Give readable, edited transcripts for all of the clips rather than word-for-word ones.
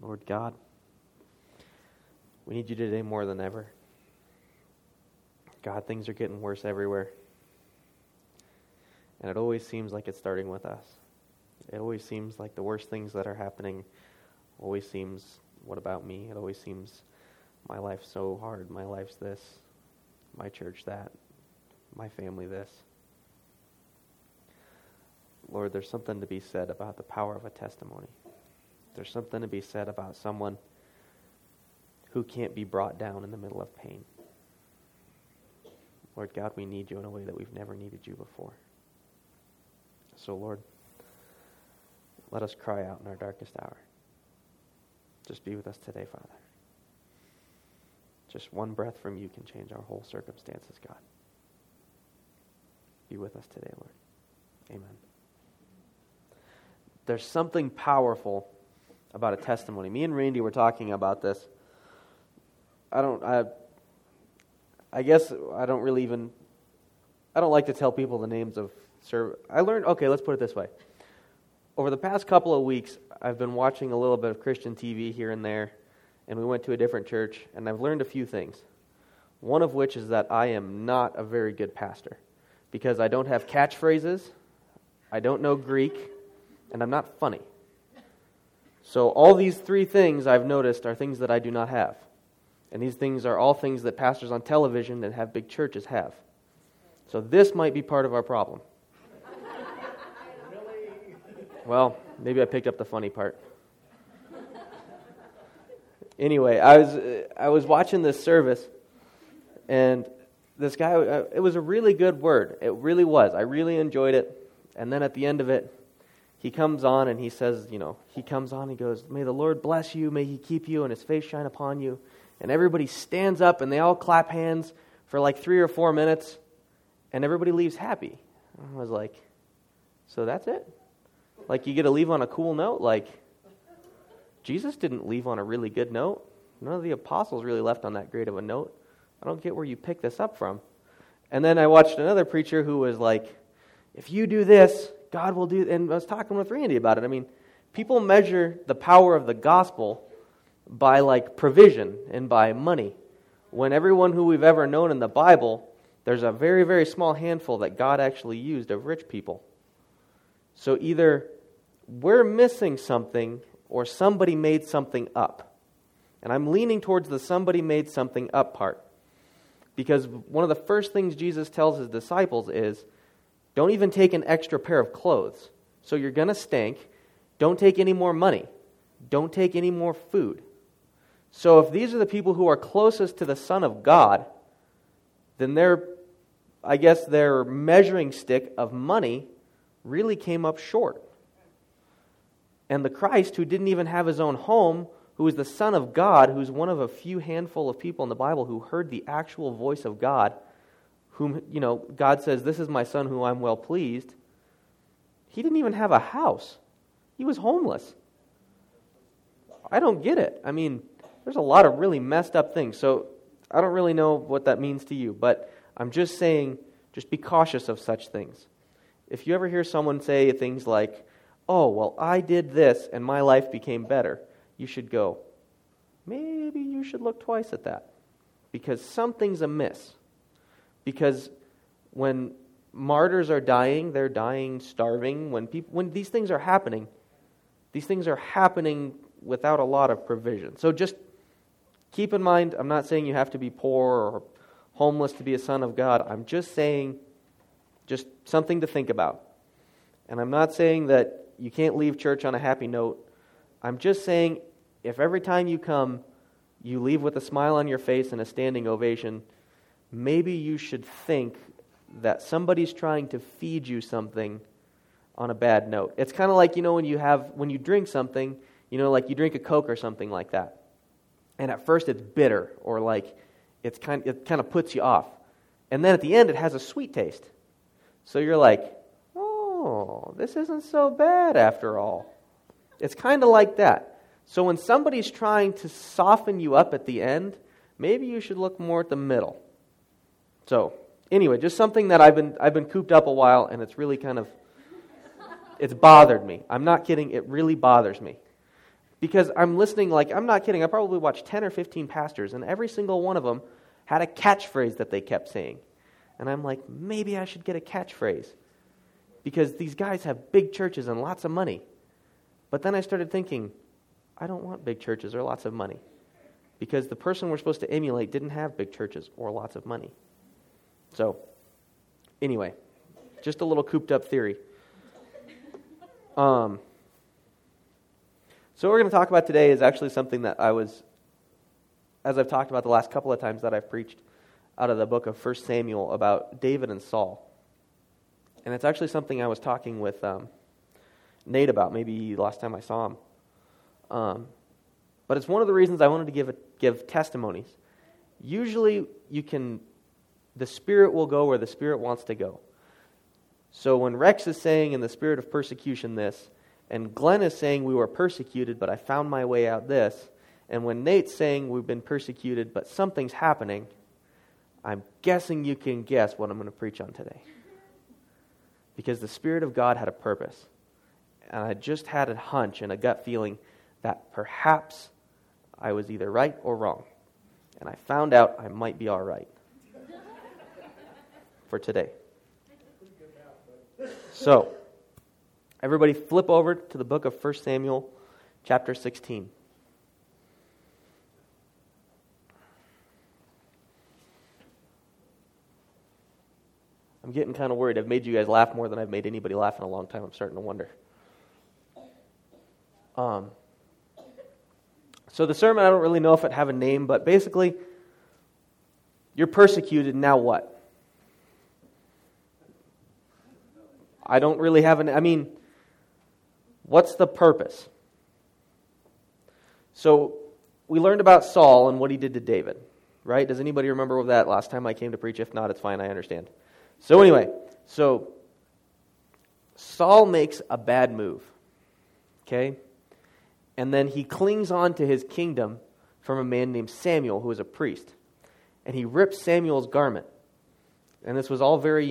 Lord God, we need you today more than ever. God, things are getting worse everywhere. And it always seems like it's starting with us. It always seems like the worst things that are happening always seems, what about me? It always seems, my life's so hard, my life's this, my church that, my family this. Lord, there's something to be said about the power of a testimony. There's something to be said about someone who can't be brought down in the middle of pain. Lord God, we need you in a way that we've never needed you before. So, Lord, let us cry out in our darkest hour. Just be with us today, Father. Just one breath from you can change our whole circumstances, God. Be with us today, Lord. Amen. There's something powerful about a testimony. Me and Randy were talking about this. I don't like to tell people the names of let's put it this way. Over the past couple of weeks, I've been watching a little bit of Christian TV here and there, and we went to a different church, and I've learned a few things. One of which is that I am not a very good pastor, because I don't have catchphrases, I don't know Greek, and I'm not funny. So all these three things I've noticed are things that I do not have. And these things are all things that pastors on television that have big churches have. So this might be part of our problem. Well, maybe I picked up the funny part. Anyway, I was watching this service, and this guy, it was a really good word. It really was. I really enjoyed it. And then at the end of it, he comes on and he says, he goes, "May the Lord bless you, may he keep you, and his face shine upon you." And everybody stands up and they all clap hands for like 3 or 4 minutes, and everybody leaves happy. I was like, so that's it? Like, you get to leave on a cool note? Like, Jesus didn't leave on a really good note. None of the apostles really left on that great of a note. I don't get where you pick this up from. And then I watched another preacher who was like, if you do this, God will do... And I was talking with Randy about it. I mean, people measure the power of the gospel by like provision and by money. When everyone who we've ever known in the Bible, there's a very, very small handful that God actually used of rich people. So either we're missing something or somebody made something up. And I'm leaning towards the somebody made something up part. Because one of the first things Jesus tells his disciples is, don't even take an extra pair of clothes. So you're going to stink. Don't take any more money. Don't take any more food. So if these are the people who are closest to the Son of God, then their measuring stick of money really came up short. And the Christ, who didn't even have his own home, who is the Son of God, who's one of a few handful of people in the Bible who heard the actual voice of God, whom, God says, "This is my Son whom I'm well pleased," he didn't even have a house. He was homeless. I don't get it. I mean, there's a lot of really messed up things. So I don't really know what that means to you, but I'm just saying, just be cautious of such things. If you ever hear someone say things like, "Oh, well, I did this and my life became better," you should go, maybe you should look twice at that, because something's amiss. Because when martyrs are dying, they're dying starving. When these things are happening without a lot of provision. So just keep in mind, I'm not saying you have to be poor or homeless to be a son of God. I'm just saying, just something to think about. And I'm not saying that you can't leave church on a happy note. I'm just saying, if every time you come, you leave with a smile on your face and a standing ovation, maybe you should think that somebody's trying to feed you something on a bad note. It's kind of like, when you drink something, like you drink a Coke or something like that. And at first it's bitter, or like it kind of puts you off. And then at the end it has a sweet taste. So you're like, oh, this isn't so bad after all. It's kind of like that. So when somebody's trying to soften you up at the end, maybe you should look more at the middle. So anyway, just something that I've been cooped up a while, and it's bothered me. I'm not kidding, it really bothers me. Because I'm listening, like, I'm not kidding, I probably watched 10 or 15 pastors, and every single one of them had a catchphrase that they kept saying. And I'm like, maybe I should get a catchphrase. Because these guys have big churches and lots of money. But then I started thinking, I don't want big churches or lots of money. Because the person we're supposed to emulate didn't have big churches or lots of money. So, anyway, just a little cooped up theory. So what we're going to talk about today is actually something that as I've talked about the last couple of times that I've preached out of the book of 1 Samuel about David and Saul. And it's actually something I was talking with Nate about, maybe last time I saw him. But it's one of the reasons I wanted to give testimonies. Usually the Spirit will go where the Spirit wants to go. So when Rex is saying in the spirit of persecution this, and Glenn is saying we were persecuted, but I found my way out this, and when Nate's saying we've been persecuted, but something's happening, I'm guessing you can guess what I'm going to preach on today. Because the Spirit of God had a purpose. And I just had a hunch and a gut feeling that perhaps I was either right or wrong. And I found out I might be all right for today. So, everybody flip over to the book of 1 Samuel, chapter 16. I'm getting kind of worried. I've made you guys laugh more than I've made anybody laugh in a long time. I'm starting to wonder. So the sermon, I don't really know if it have a name, but basically, you're persecuted, now what? I don't really have what's the purpose? So, we learned about Saul and what he did to David, right? Does anybody remember that last time I came to preach? If not, it's fine, I understand. So anyway, Saul makes a bad move, okay? And then he clings on to his kingdom from a man named Samuel, who was a priest. And he rips Samuel's garment. And this was all very,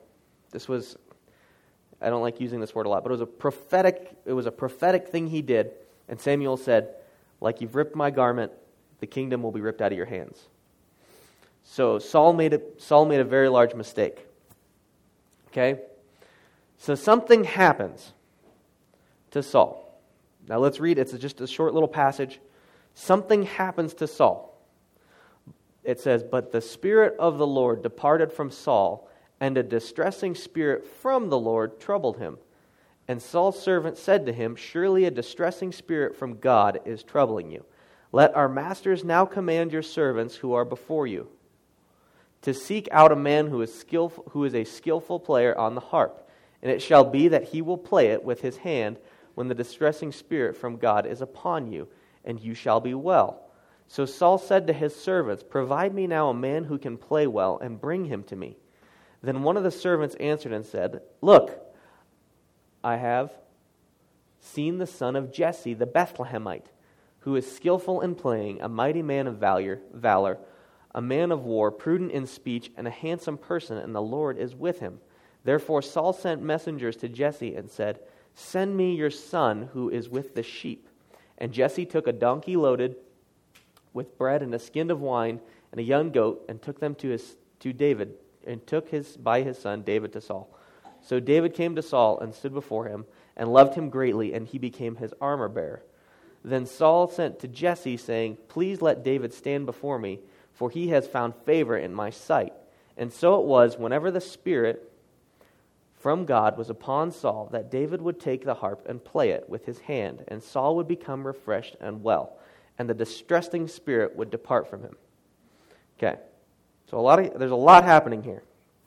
I don't like using this word a lot, but it was a prophetic thing he did. And Samuel said, like you've ripped my garment, the kingdom will be ripped out of your hands. So Saul made a very large mistake. Okay? So something happens to Saul. Now let's read, it's just a short little passage. Something happens to Saul. It says, "But the Spirit of the Lord departed from Saul, and a distressing spirit from the Lord troubled him. And Saul's servant said to him, 'Surely a distressing spirit from God is troubling you. Let our masters now command your servants who are before you to seek out a man who is a skillful player on the harp. And it shall be that he will play it with his hand when the distressing spirit from God is upon you, and you shall be well.' So Saul said to his servants, 'Provide me now a man who can play well, and bring him to me.' Then one of the servants answered and said, 'Look, I have seen the son of Jesse the Bethlehemite, who is skillful in playing, a mighty man of valor, a man of war, prudent in speech, and a handsome person, and the Lord is with him.' Therefore Saul sent messengers to Jesse and said, 'Send me your son who is with the sheep.' And Jesse took a donkey loaded with bread and a skin of wine and a young goat, and took them to David, and took by his son David to Saul. So David came to Saul and stood before him, and loved him greatly, and he became his armor bearer. Then Saul sent to Jesse, saying, 'Please let David stand before me, for he has found favor in my sight.' And so it was, whenever the Spirit from God was upon Saul, that David would take the harp and play it with his hand, and Saul would become refreshed and well, and the distressing spirit would depart from him." Okay, so there's a lot happening here.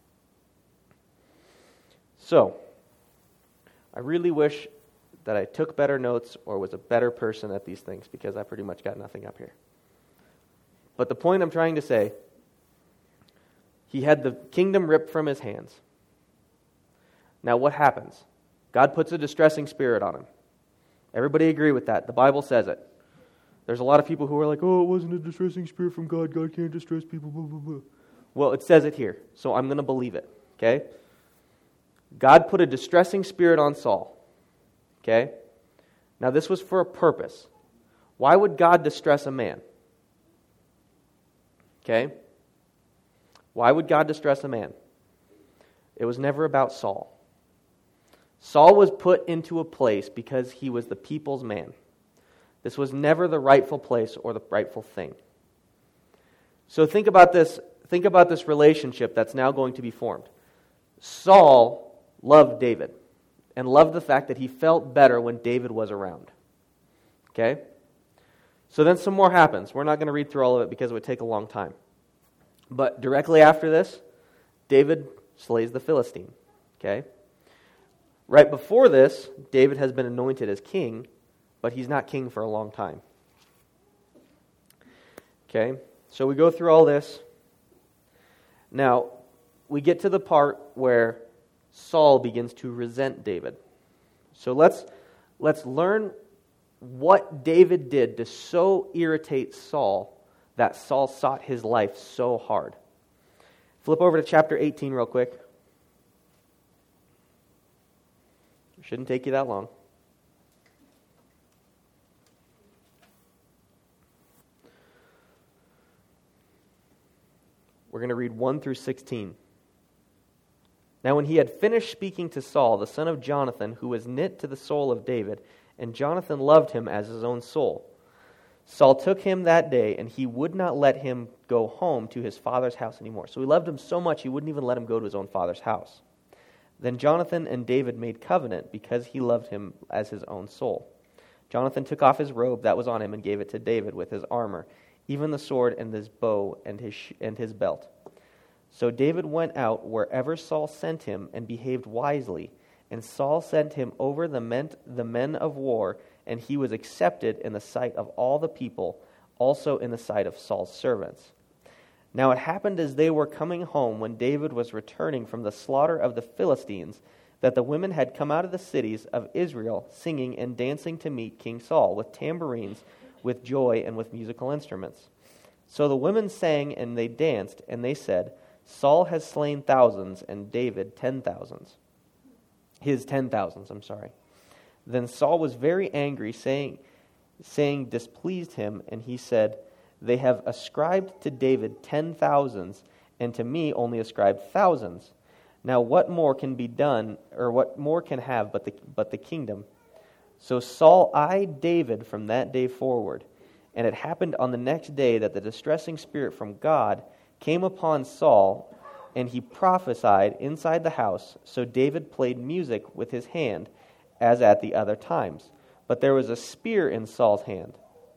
So, I really wish that I took better notes or was a better person at these things, because I pretty much got nothing up here. But the point I'm trying to say, he had the kingdom ripped from his hands. Now what happens? God puts a distressing spirit on him. Everybody agree with that. The Bible says it. There's a lot of people who are like, "Oh, it wasn't a distressing spirit from God. God can't distress people, blah, blah, blah." Well, it says it here, so I'm going to believe it, okay? God put a distressing spirit on Saul, okay? Now, this was for a purpose. Why would God distress a man? Okay? Why would God distress a man? It was never about Saul. Saul was put into a place because he was the people's man. This was never the rightful place or the rightful thing. So think about this relationship that's now going to be formed. Saul loved David and loved the fact that he felt better when David was around. Okay? So then some more happens. We're not going to read through all of it because it would take a long time. But directly after this, David slays the Philistine. Okay? Right before this, David has been anointed as king, but he's not king for a long time. Okay? So we go through all this. Now, we get to the part where Saul begins to resent David. So let's learn what David did to so irritate Saul that Saul sought his life so hard. Flip over to chapter 18 real quick. It shouldn't take you that long. We're going to read 1 through 16. Now when he had finished speaking to Saul, the son of Jonathan, who was knit to the soul of David, and Jonathan loved him as his own soul, Saul took him that day, and he would not let him go home to his father's house anymore. So he loved him so much, he wouldn't even let him go to his own father's house. Then Jonathan and David made covenant because he loved him as his own soul. Jonathan took off his robe that was on him and gave it to David with his armor, even the sword and his bow and his belt. So David went out wherever Saul sent him and behaved wisely, and Saul sent him over the men of war, and he was accepted in the sight of all the people, also in the sight of Saul's servants. Now it happened as they were coming home, when David was returning from the slaughter of the Philistines, that the women had come out of the cities of Israel, singing and dancing to meet King Saul, with tambourines, with joy, and with musical instruments. So the women sang and they danced, and they said, Saul has slain thousands, and David 10,000s. His 10,000s, I'm sorry. Then Saul was very angry, saying displeased him, and he said, They have ascribed to David 10,000s, and to me only ascribed thousands. Now what more can be done, or what more can have but the kingdom? So Saul eyed David from that day forward. And it happened on the next day that the distressing spirit from God came upon Saul, and he prophesied inside the house. So David played music with his hand, as at the other times. But there was a spear in Saul's hand.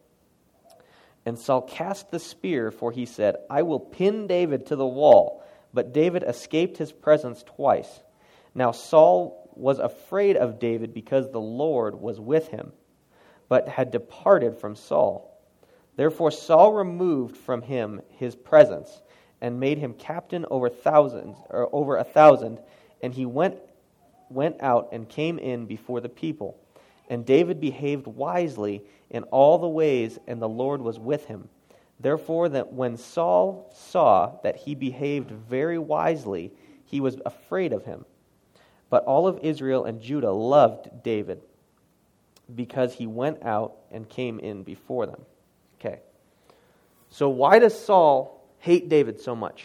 And Saul cast the spear, for he said, I will pin David to the wall. But David escaped his presence twice. Now Saul was afraid of David because the Lord was with him, but had departed from Saul. Therefore Saul removed from him his presence, and made him captain over over 1,000, and he went out and came in before the people. And David behaved wisely in all the ways, and the Lord was with him. Therefore, that when Saul saw that he behaved very wisely, he was afraid of him. But all of Israel and Judah loved David, because he went out and came in before them. Okay. So why does Saul hate David so much?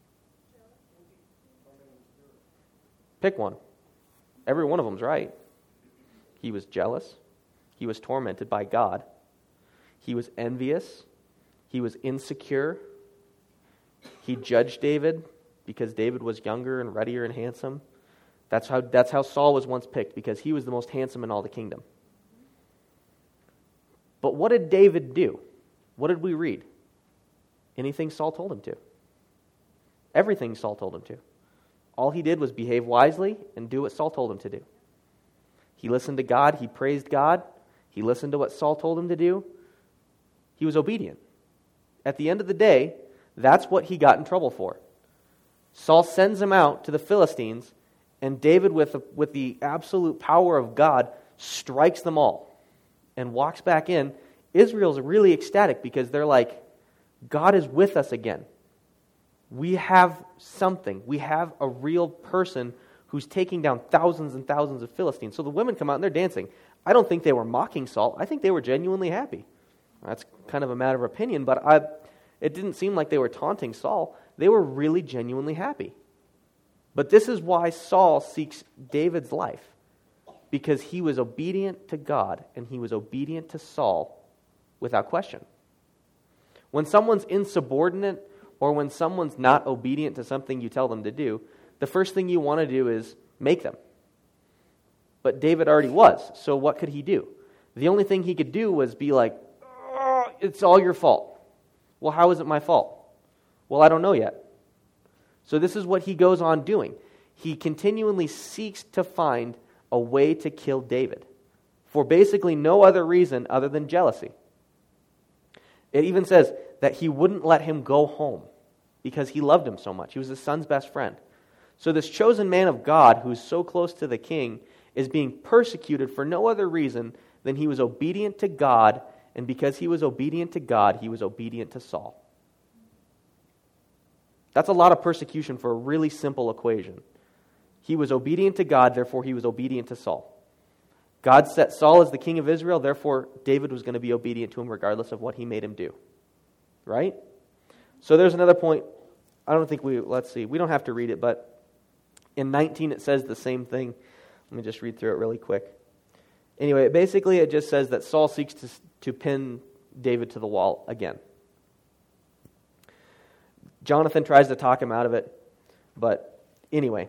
Pick one. Every one of them's right. He was jealous. He was tormented by God. He was envious. He was insecure. He judged David because David was younger and ruddier and handsome. That's how Saul was once picked, because he was the most handsome in all the kingdom. But what did David do? What did we read? Anything Saul told him to. Everything Saul told him to. All he did was behave wisely and do what Saul told him to do. He listened to God. He praised God. He listened to what Saul told him to do. He was obedient. At the end of the day, that's what he got in trouble for. Saul sends him out to the Philistines, and David, with the absolute power of God, strikes them all and walks back in. Israel's really ecstatic because they're like, God is with us again. We have something. We have a real person who's taking down thousands and thousands of Philistines. So the women come out and they're dancing. I don't think they were mocking Saul. I think they were genuinely happy. That's kind of a matter of opinion, but it didn't seem like they were taunting Saul. They were really genuinely happy. But this is why Saul seeks David's life, because he was obedient to God and he was obedient to Saul without question. When someone's insubordinate or when someone's not obedient to something you tell them to do, the first thing you want to do is make them. But David already was, so what could he do? The only thing he could do was be like, "Oh, it's all your fault." Well, how is it my fault? Well, I don't know yet. So this is what he goes on doing. He continually seeks to find a way to kill David for basically no other reason other than jealousy. It even says that he wouldn't let him go home because he loved him so much. He was his son's best friend. So this chosen man of God who's so close to the king is being persecuted for no other reason than he was obedient to God, and because he was obedient to God, he was obedient to Saul. That's a lot of persecution for a really simple equation. He was obedient to God, therefore he was obedient to Saul. God set Saul as the king of Israel, therefore David was going to be obedient to him regardless of what he made him do. Right? So there's another point. I don't think we don't have to read it, but in 19 it says the same thing. Let me just read through it really quick. Anyway, basically it just says that Saul seeks to pin David to the wall again. Jonathan tries to talk him out of it, but anyway.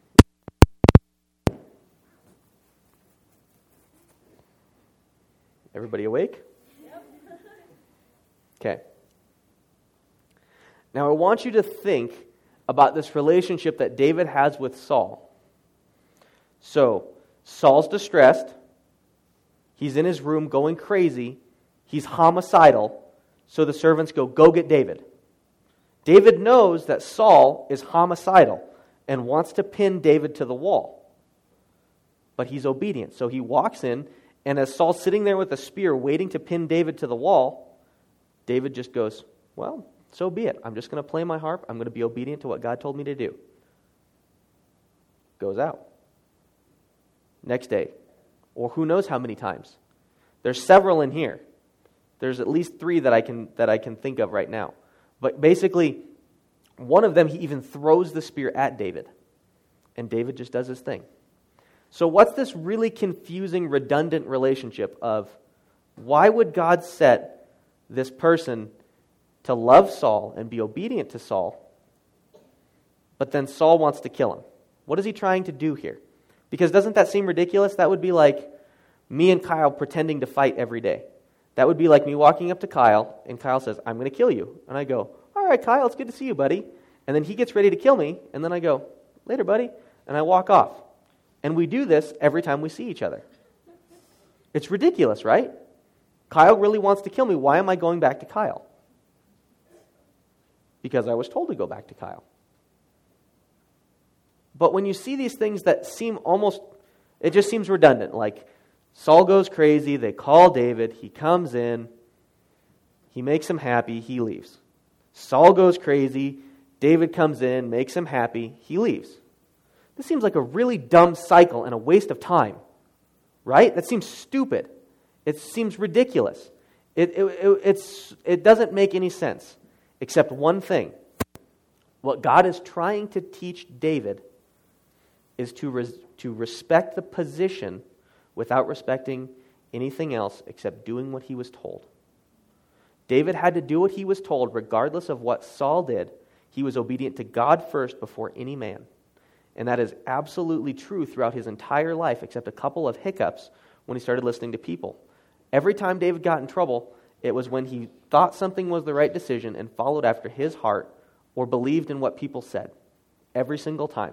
Everybody awake? Yep. Okay. Now I want you to think about this relationship that David has with Saul. So, Saul's distressed. He's in his room going crazy. He's homicidal. So the servants go get David. David knows that Saul is homicidal and wants to pin David to the wall. But he's obedient. So he walks in, and as Saul's sitting there with a spear waiting to pin David to the wall, David just goes, well, so be it. I'm just going to play my harp. I'm going to be obedient to what God told me to do. Goes out. Next day. Or who knows how many times. There's several in here. There's at least 3 that I can think of right now. But basically, one of them, he even throws the spear at David. And David just does his thing. So what's this really confusing, redundant relationship of why would God set this person to love Saul and be obedient to Saul, but then Saul wants to kill him? What is he trying to do here? Because doesn't that seem ridiculous? That would be like me and Kyle pretending to fight every day. That would be like me walking up to Kyle, and Kyle says, I'm going to kill you. And I go, all right, Kyle, it's good to see you, buddy. And then he gets ready to kill me, and then I go, later, buddy. And I walk off. And we do this every time we see each other. It's ridiculous, right? Kyle really wants to kill me. Why am I going back to Kyle? Because I was told to go back to Kyle. But when you see these things that seem almost, it just seems redundant. Like Saul goes crazy, they call David, he comes in, he makes him happy, he leaves. Saul goes crazy, David comes in, makes him happy, he leaves. This seems like a really dumb cycle and a waste of time. Right? That seems stupid. It seems ridiculous. It doesn't make any sense, except one thing. What God is trying to teach David is to respect the position without respecting anything else except doing what he was told. David had to do what he was told regardless of what Saul did. He was obedient to God first before any man. And that is absolutely true throughout his entire life, except a couple of hiccups when he started listening to people. Every time David got in trouble, it was when he thought something was the right decision and followed after his heart or believed in what people said. Every single time.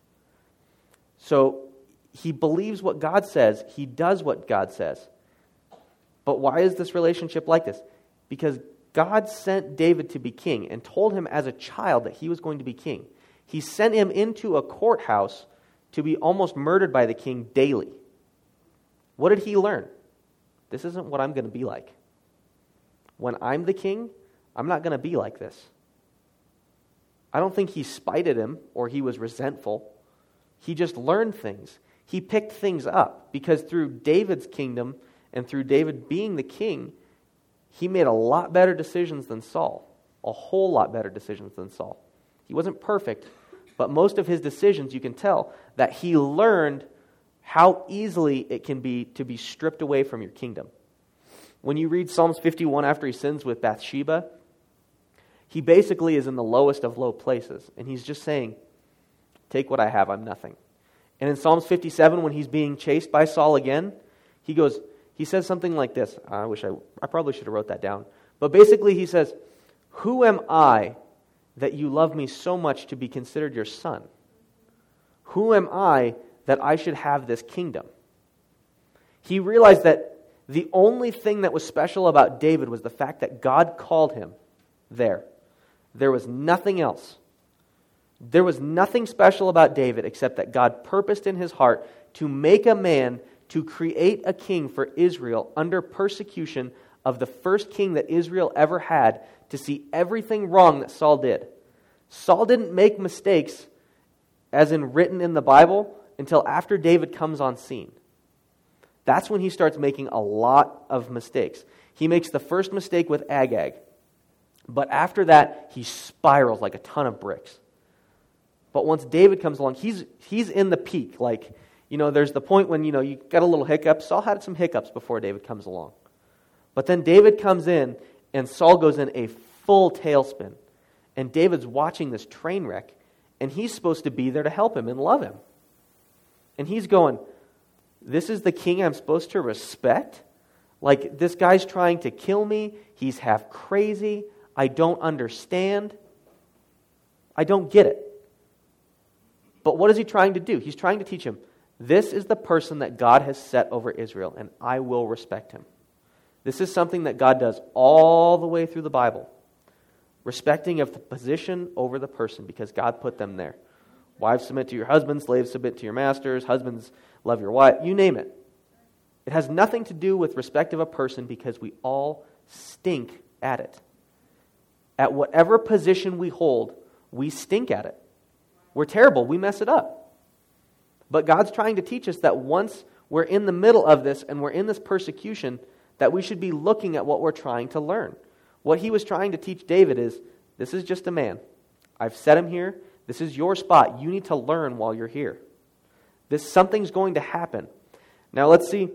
So he believes what God says. He does what God says. But why is this relationship like this? Because God sent David to be king and told him as a child that he was going to be king. He sent him into a courthouse to be almost murdered by the king daily. What did he learn? This isn't what I'm going to be like. When I'm the king, I'm not going to be like this. I don't think he spited him or he was resentful. He just learned things. He picked things up because through David's kingdom and through David being the king, he made a lot better decisions than Saul. A whole lot better decisions than Saul. He wasn't perfect, but most of his decisions, you can tell that he learned how easily it can be to be stripped away from your kingdom. When you read Psalms 51 after he sins with Bathsheba, he basically is in the lowest of low places. And he's just saying, take what I have, I'm nothing. And in Psalms 57, when he's being chased by Saul again, he says something like this. I probably should have wrote that down. But basically he says, who am I that you love me so much to be considered your son? Who am I that I should have this kingdom? He realized that the only thing that was special about David was the fact that God called him there. There was nothing else. There was nothing special about David except that God purposed in his heart to make a man to create a king for Israel under persecution of the first king that Israel ever had, to see everything wrong that Saul did. Saul didn't make mistakes, as in written in the Bible, until after David comes on scene. That's when he starts making a lot of mistakes. He makes the first mistake with Agag. But after that, he spirals like a ton of bricks. But once David comes along, he's in the peak. Like, there's the point when, you got a little hiccup. Saul had some hiccups before David comes along. But then David comes in, and Saul goes in a full tailspin. And David's watching this train wreck, and he's supposed to be there to help him and love him. And he's going, this is the king I'm supposed to respect? Like, this guy's trying to kill me. He's half crazy. I don't understand. I don't get it. But what is he trying to do? He's trying to teach him, this is the person that God has set over Israel, and I will respect him. This is something that God does all the way through the Bible. Respecting of the position over the person, because God put them there. Wives, submit to your husbands. Slaves, submit to your masters. Husbands, love your wife. You name it. It has nothing to do with respect of a person, because we all stink at it. At whatever position we hold, we stink at it. We're terrible. We mess it up. But God's trying to teach us that once we're in the middle of this and we're in this persecution, that we should be looking at what we're trying to learn. What he was trying to teach David is, this is just a man. I've set him here. This is your spot. You need to learn while you're here. Something's going to happen. Now let's see.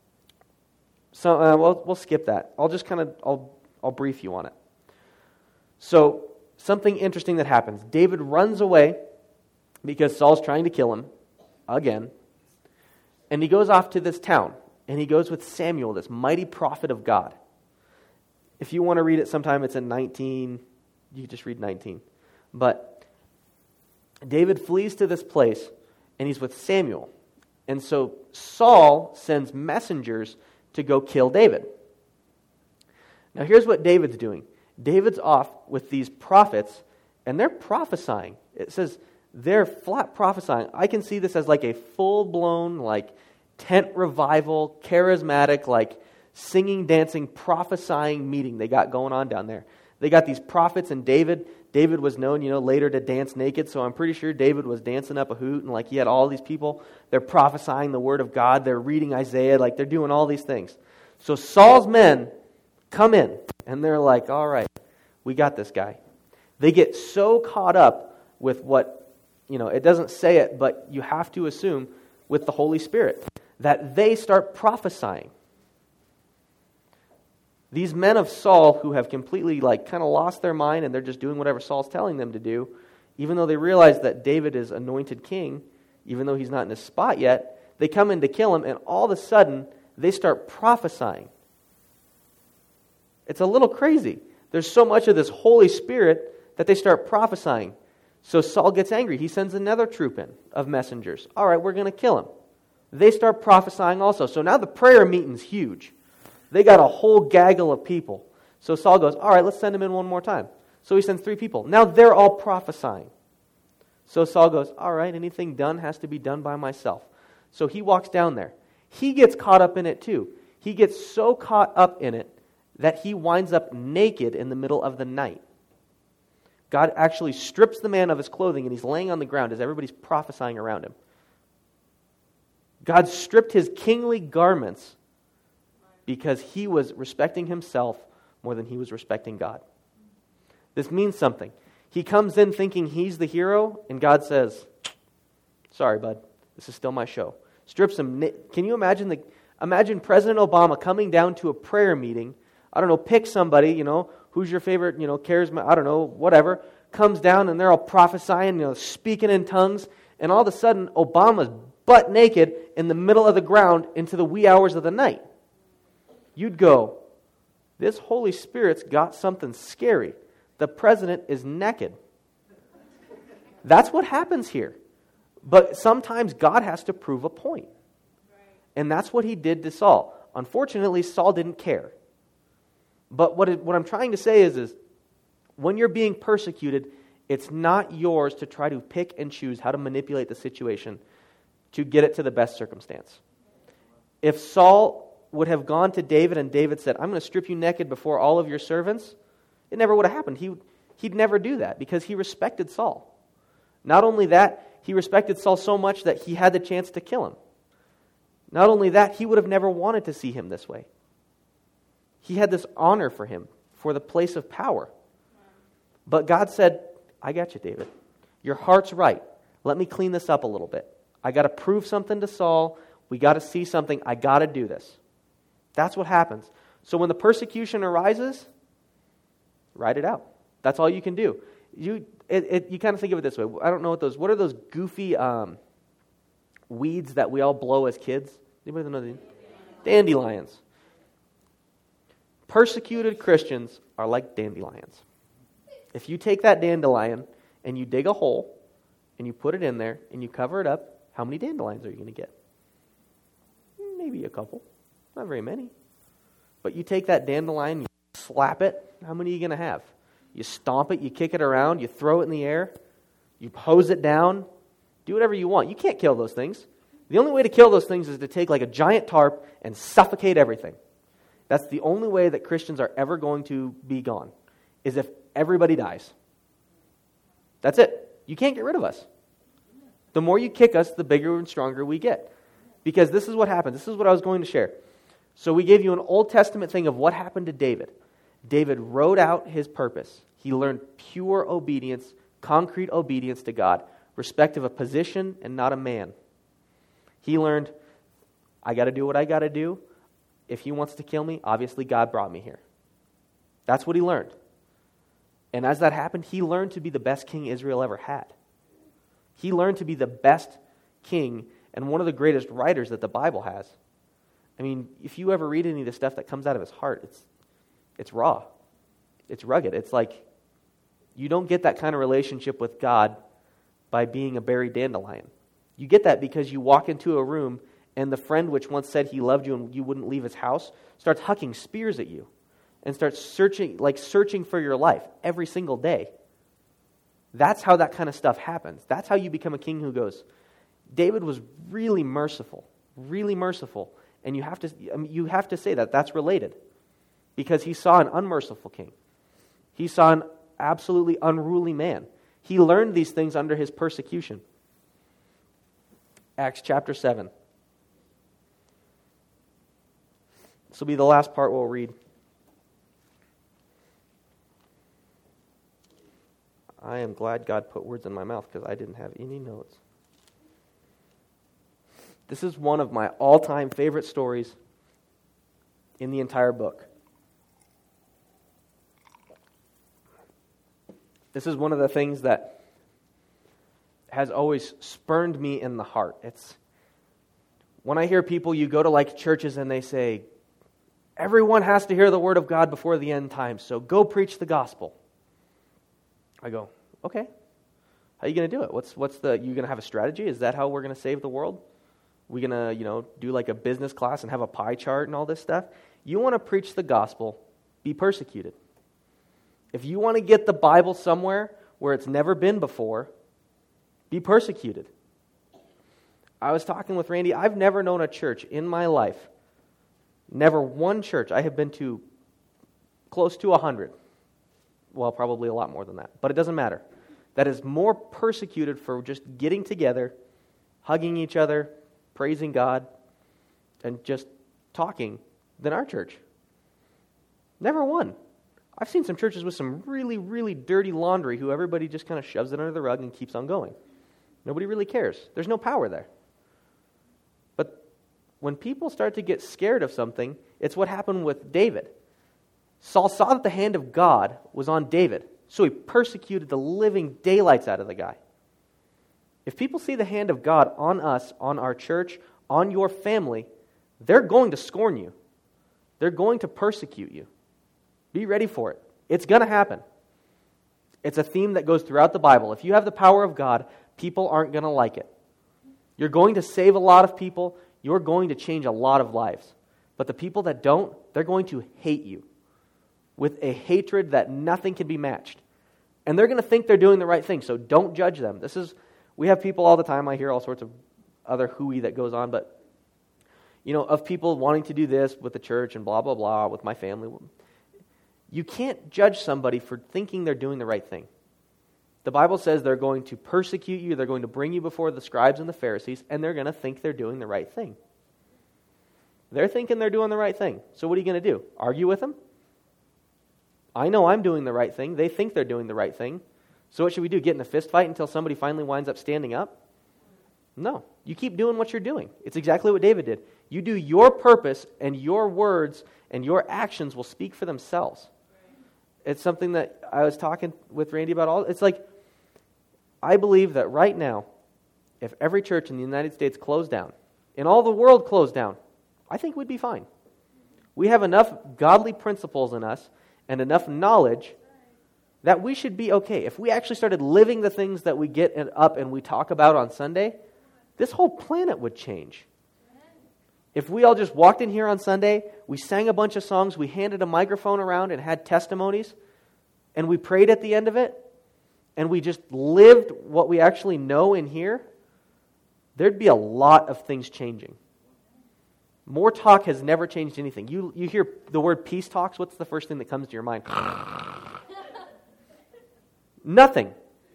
So we'll skip that. I'll brief you on it. So something interesting that happens. David runs away because Saul's trying to kill him again. And he goes off to this town. And he goes with Samuel, this mighty prophet of God. If you want to read it sometime, it's in 19. You can just read 19. But David flees to this place, and he's with Samuel. And so Saul sends messengers to go kill David. Now here's what David's doing. David's off with these prophets, and they're prophesying. It says they're flat prophesying. I can see this as like a full-blown, like, tent revival, charismatic, like singing, dancing, prophesying meeting they got going on down there. They got these prophets, and David was known, later to dance naked, so I'm pretty sure David was dancing up a hoot, and like he had all these people. They're prophesying the word of God. They're reading Isaiah, like they're doing all these things. So Saul's men come in, and they're like, all right, we got this guy. They get so caught up with what, it doesn't say it, but you have to assume with the Holy Spirit, that they start prophesying. These men of Saul who have completely kind of lost their mind and they're just doing whatever Saul's telling them to do, even though they realize that David is anointed king, even though he's not in his spot yet, they come in to kill him, and all of a sudden they start prophesying. It's a little crazy. There's so much of this Holy Spirit that they start prophesying. So Saul gets angry. He sends another troop in of messengers. All right, we're going to kill him. They start prophesying also. So now the prayer meeting's huge. They got a whole gaggle of people. So Saul goes, all right, let's send him in one more time. So he sends 3 people. Now they're all prophesying. So Saul goes, all right, anything done has to be done by myself. So he walks down there. He gets caught up in it too. He gets so caught up in it that he winds up naked in the middle of the night. God actually strips the man of his clothing, and he's laying on the ground as everybody's prophesying around him. God stripped his kingly garments because he was respecting himself more than he was respecting God. This means something. He comes in thinking he's the hero, and God says, sorry, bud, this is still my show. Strips him. Can you imagine imagine President Obama coming down to a prayer meeting, I don't know, pick somebody, who's your favorite, charisma, I don't know, whatever, comes down and they're all prophesying, speaking in tongues, and all of a sudden Obama's butt naked in the middle of the ground into the wee hours of the night. You'd go, this Holy Spirit's got something scary. The president is naked. That's what happens here. But sometimes God has to prove a point. And that's what he did to Saul. Unfortunately, Saul didn't care. But what I'm trying to say is when you're being persecuted, it's not yours to try to pick and choose how to manipulate the situation to get it to the best circumstance. If Saul would have gone to David and David said, I'm going to strip you naked before all of your servants, it never would have happened. He'd never do that because he respected Saul. Not only that, he respected Saul so much that he had the chance to kill him. Not only that, he would have never wanted to see him this way. He had this honor for him, for the place of power. But God said, I got you, David. Your heart's right. Let me clean this up a little bit. I got to prove something to Saul. We got to see something. I got to do this. That's what happens. So when the persecution arises, write it out. That's all you can do. You kind of think of it this way. I don't know what are those goofy weeds that we all blow as kids? Anybody know these? Dandelions. Persecuted Christians are like dandelions. If you take that dandelion and you dig a hole and you put it in there and you cover it up, how many dandelions are you going to get? Maybe a couple. Not very many. But you take that dandelion, you slap it, how many are you going to have? You stomp it, you kick it around, you throw it in the air, you hose it down, do whatever you want. You can't kill those things. The only way to kill those things is to take like a giant tarp and suffocate everything. That's the only way that Christians are ever going to be gone, is if everybody dies. That's it. You can't get rid of us. The more you kick us, the bigger and stronger we get. Because this is what happened. This is what I was going to share. So we gave you an Old Testament thing of what happened to David. David wrote out his purpose. He learned pure obedience, concrete obedience to God, respect of a position and not a man. He learned, I got to do what I got to do. If he wants to kill me, obviously God brought me here. That's what he learned. And as that happened, he learned to be the best king Israel ever had. He learned to be the best king and one of the greatest writers that the Bible has. I mean, if you ever read any of the stuff that comes out of his heart, it's raw. It's rugged. It's like you don't get that kind of relationship with God by being a buried dandelion. You get that because you walk into a room and the friend which once said he loved you and you wouldn't leave his house starts hucking spears at you and starts searching for your life every single day. That's how that kind of stuff happens. That's how you become a king who goes, David was really merciful, and you have to say that that's related because he saw an unmerciful king. He saw an absolutely unruly man. He learned these things under his persecution. Acts chapter 7. This will be the last part we'll read. I am glad God put words in my mouth because I didn't have any notes. This is one of my all-time favorite stories in the entire book. This is one of the things that has always spurned me in the heart. It's when I hear people, you go to like churches and they say, everyone has to hear the word of God before the end times, so go preach the gospel. I go, okay. How are you going to do it? You going to have a strategy? Is that how we're going to save the world? We going to, do like a business class and have a pie chart and all this stuff? You want to preach the gospel, be persecuted. If you want to get the Bible somewhere where it's never been before, be persecuted. I was talking with Randy. I've never known a church in my life, never one church. I have been to close to 100. Well, probably a lot more than that, but it doesn't matter. That is more persecuted for just getting together, hugging each other, praising God, and just talking than our church. Never one. I've seen some churches with some really, really dirty laundry who everybody just kind of shoves it under the rug and keeps on going. Nobody really cares. There's no power there. But when people start to get scared of something, it's what happened with David. Saul saw that the hand of God was on David, so he persecuted the living daylights out of the guy. If people see the hand of God on us, on our church, on your family, they're going to scorn you. They're going to persecute you. Be ready for it. It's going to happen. It's a theme that goes throughout the Bible. If you have the power of God, people aren't going to like it. You're going to save a lot of people. You're going to change a lot of lives. But the people that don't, they're going to hate you with a hatred that nothing can be matched. And they're going to think they're doing the right thing, so don't judge them. We have people all the time, I hear all sorts of other hooey that goes on, but, of people wanting to do this with the church and blah, blah, blah, with my family. You can't judge somebody for thinking they're doing the right thing. The Bible says they're going to persecute you, they're going to bring you before the scribes and the Pharisees, and they're going to think they're doing the right thing. They're thinking they're doing the right thing. So what are you going to do? Argue with them? I know I'm doing the right thing. They think they're doing the right thing. So what should we do? Get in a fist fight until somebody finally winds up standing up? No. You keep doing what you're doing. It's exactly what David did. You do your purpose, and your words and your actions will speak for themselves. It's something that I was talking with Randy about. It's like, I believe that right now, if every church in the United States closed down, and all the world closed down, I think we'd be fine. We have enough godly principles in us and enough knowledge that we should be okay. If we actually started living the things that we get up and we talk about on Sunday, this whole planet would change. If we all just walked in here on Sunday, we sang a bunch of songs, we handed a microphone around and had testimonies, and we prayed at the end of it, and we just lived what we actually know in here, there'd be a lot of things changing. More talk has never changed anything. You hear the word peace talks, what's the first thing that comes to your mind? Nothing.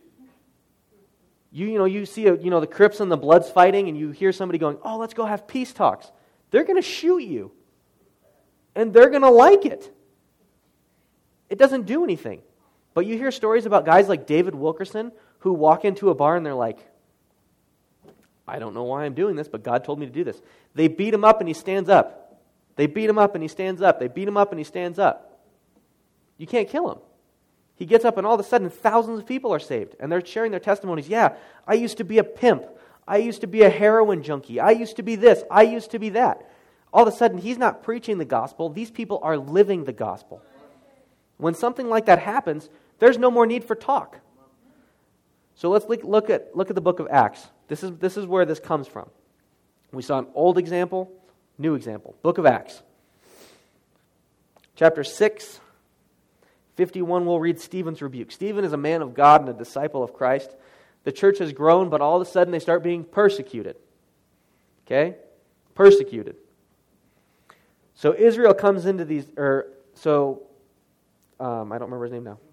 You see the Crips and the Bloods fighting, and you hear somebody going, "Oh, let's go have peace talks." They're going to shoot you, and they're going to like it. It doesn't do anything. But you hear stories about guys like David Wilkerson who walk into a bar and they're like, "I don't know why I'm doing this, but God told me to do this." They beat him up and he stands up. They beat him up and he stands up. They beat him up and he stands up. You can't kill him. He gets up and all of a sudden thousands of people are saved. And they're sharing their testimonies. "Yeah, I used to be a pimp. I used to be a heroin junkie. I used to be this. I used to be that." All of a sudden, he's not preaching the gospel. These people are living the gospel. When something like that happens, there's no more need for talk. So let's look at the book of Acts. This is where this comes from. We saw an old example, new example. Book of Acts. Chapter 6, 51, we'll read Stephen's rebuke. Stephen is a man of God and a disciple of Christ. The church has grown, but all of a sudden they start being persecuted. Okay? Persecuted. So Israel comes into these, I don't remember his name now.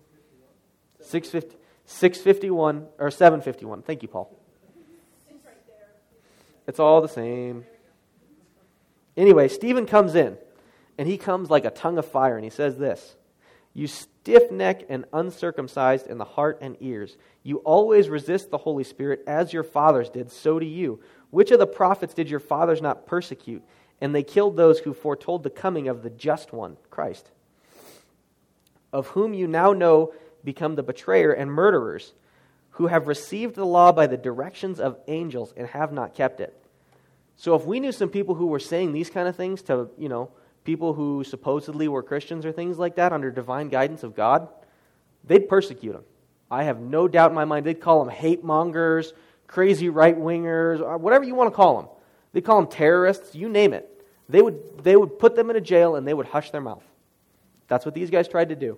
651, or 751. Thank you, Paul. It's all the same. Anyway, Stephen comes in, and he comes like a tongue of fire, and he says this: "You stiff-necked and uncircumcised in the heart and ears, you always resist the Holy Spirit, as your fathers did, so do you. Which of the prophets did your fathers not persecute? And they killed those who foretold the coming of the just one, Christ, of whom you now know become the betrayer and murderers, who have received the law by the directions of angels and have not kept it." So if we knew some people who were saying these kind of things to, people who supposedly were Christians or things like that under divine guidance of God, they'd persecute them. I have no doubt in my mind they'd call them hate mongers, crazy right-wingers, or whatever you want to call them. They'd call them terrorists, you name it. They would put them in a jail and they would hush their mouth. That's what these guys tried to do.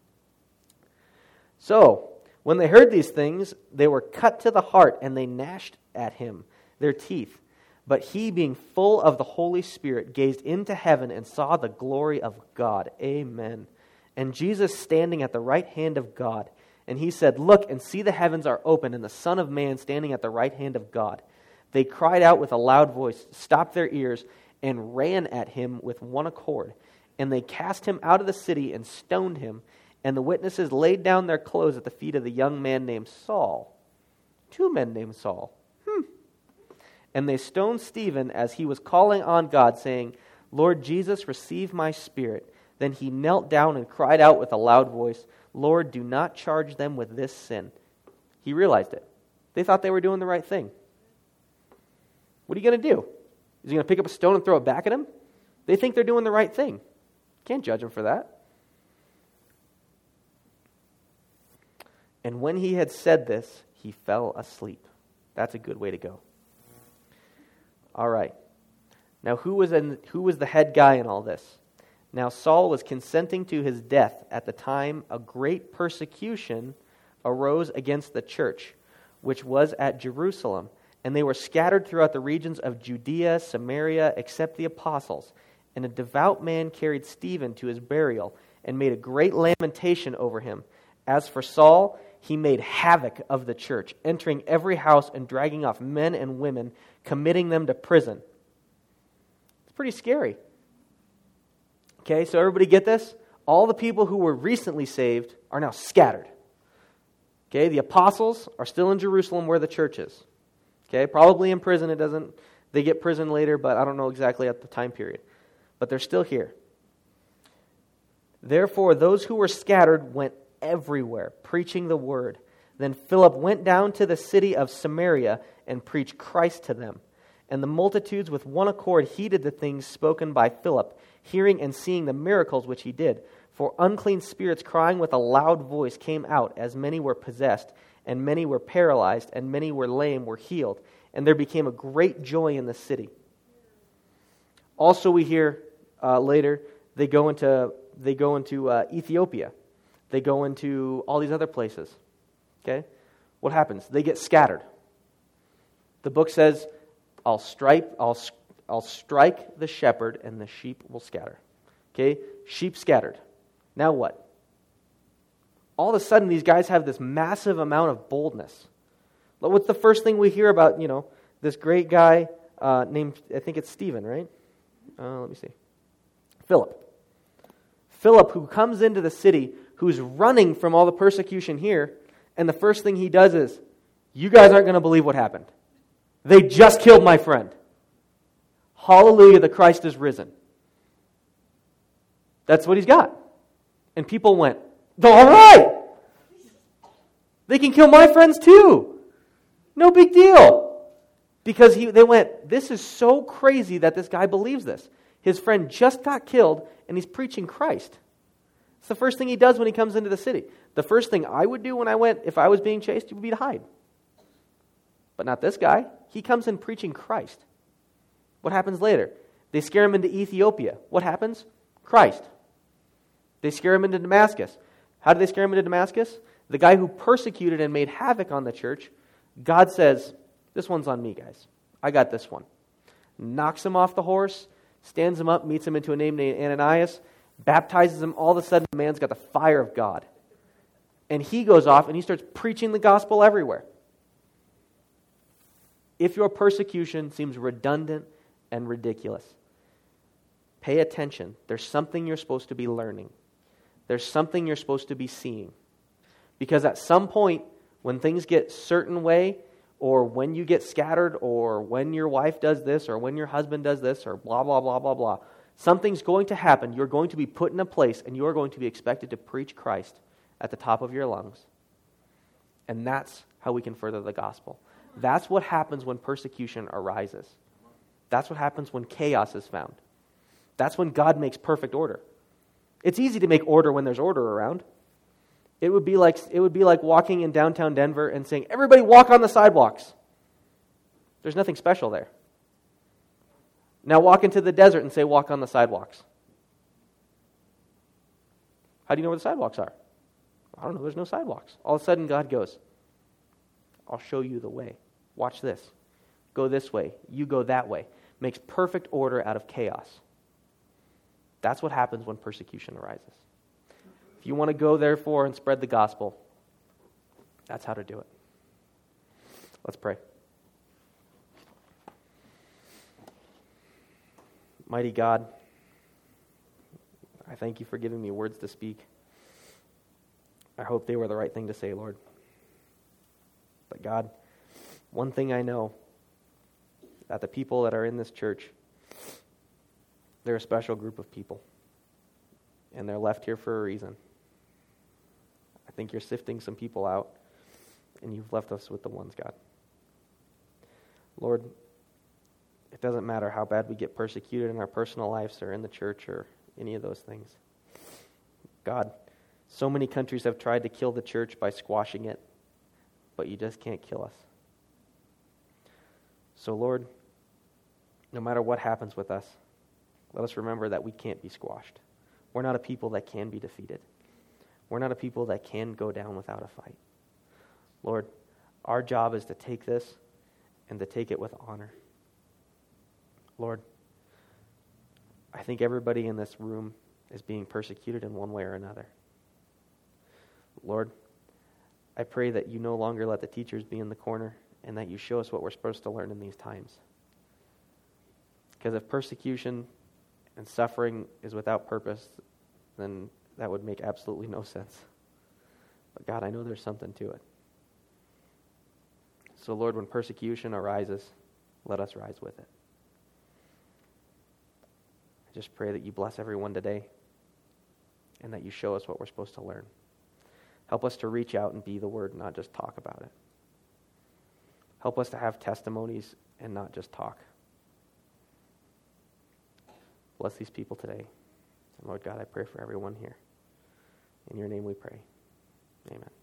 So, when they heard these things, they were cut to the heart and they gnashed at him their teeth. But he, being full of the Holy Spirit, gazed into heaven and saw the glory of God. Amen. And Jesus standing at the right hand of God. And he said, "Look and see, the heavens are open, and the Son of Man standing at the right hand of God." They cried out with a loud voice, stopped their ears, and ran at him with one accord. And they cast him out of the city and stoned him. And the witnesses laid down their clothes at the feet of the young man named Saul. 2 men named Saul. And they stoned Stephen as he was calling on God, saying, Lord Jesus, receive my spirit. Then he knelt down and cried out with a loud voice, Lord, do not charge them with this sin. He realized it. They thought they were doing the right thing. What are you going to do? Is he going to pick up a stone and throw it back at him? They think they're doing the right thing. Can't judge him for that. And when he had said this, he fell asleep. That's a good way to go. All right. Now, who was the head guy in all this? Now, Saul was consenting to his death at the time a great persecution arose against the church, which was at Jerusalem, and they were scattered throughout the regions of Judea, Samaria, except the apostles. And a devout man carried Stephen to his burial and made a great lamentation over him. As for Saul, he made havoc of the church, entering every house and dragging off men and women, committing them to prison. It's pretty scary. Okay, so everybody get this? All the people who were recently saved are now scattered. Okay, the apostles are still in Jerusalem where the church is. Okay, probably in prison. They get prison later, but I don't know exactly at the time period. But they're still here. Therefore, those who were scattered went everywhere, preaching the word. Then Philip went down to the city of Samaria and preached Christ to them. And the multitudes with one accord heeded the things spoken by Philip, hearing and seeing the miracles which he did. For unclean spirits crying with a loud voice came out, as many were possessed, and many were paralyzed, and many were lame were healed. And there became a great joy in the city. Also we hear later, they go into Ethiopia. They go into all these other places. Okay? What happens? They get scattered. The book says, I'll strike the shepherd and the sheep will scatter. Okay? Sheep scattered. Now what? All of a sudden these guys have this massive amount of boldness. What's the first thing we hear about, this great guy named, I think it's Stephen, right? Let me see. Philip. Philip, who comes into the city, who's running from all the persecution here, and the first thing he does is, you guys aren't going to believe what happened. They just killed my friend. Hallelujah, the Christ is risen. That's what he's got. And people went, all right! They can kill my friends too. No big deal. Because they went, this is so crazy that this guy believes this. His friend just got killed, and he's preaching Christ. It's the first thing he does when he comes into the city. The first thing I would do when I went, if I was being chased, would be to hide. But not this guy. He comes in preaching Christ. What happens later? They scare him into Ethiopia. What happens? Christ. They scare him into Damascus. How do they scare him into Damascus? The guy who persecuted and made havoc on the church, God says, this one's on me, guys. I got this one. Knocks him off the horse, stands him up, meets him into a name named Ananias, baptizes him. All of a sudden, the man's got the fire of God. And he goes off and he starts preaching the gospel everywhere. If your persecution seems redundant and ridiculous, pay attention. There's something you're supposed to be learning. There's something you're supposed to be seeing. Because at some point, when things get a certain way, or when you get scattered, or when your wife does this, or when your husband does this, or blah, blah, blah, blah, blah, something's going to happen. You're going to be put in a place, and you're going to be expected to preach Christ at the top of your lungs. And that's how we can further the gospel. That's what happens when persecution arises. That's what happens when chaos is found. That's when God makes perfect order. It's easy to make order when there's order around. It would be like walking in downtown Denver and saying, everybody walk on the sidewalks. There's nothing special there. Now walk into the desert and say, walk on the sidewalks. How do you know where the sidewalks are? I don't know, there's no sidewalks. All of a sudden God goes, I'll show you the way. Watch this. Go this way. You go that way. Makes perfect order out of chaos. That's what happens when persecution arises. If you want to go, therefore, and spread the gospel, that's how to do it. Let's pray. Mighty God, I thank you for giving me words to speak. I hope they were the right thing to say, Lord. But God, one thing I know, that the people that are in this church, they're a special group of people. And they're left here for a reason. I think you're sifting some people out, and you've left us with the ones, God. Lord, it doesn't matter how bad we get persecuted in our personal lives or in the church or any of those things. God, so many countries have tried to kill the church by squashing it, but you just can't kill us. So Lord, no matter what happens with us, let us remember that we can't be squashed. We're not a people that can be defeated. We're not a people that can go down without a fight. Lord, our job is to take this and to take it with honor. Lord, I think everybody in this room is being persecuted in one way or another. Lord, I pray that you no longer let the teachers be in the corner and that you show us what we're supposed to learn in these times. Because if persecution and suffering is without purpose, then that would make absolutely no sense. But God, I know there's something to it. So Lord, when persecution arises, let us rise with it. I just pray that you bless everyone today and that you show us what we're supposed to learn. Help us to reach out and be the word, not just talk about it. Help us to have testimonies and not just talk. Bless these people today. And Lord God, I pray for everyone here. In your name we pray. Amen.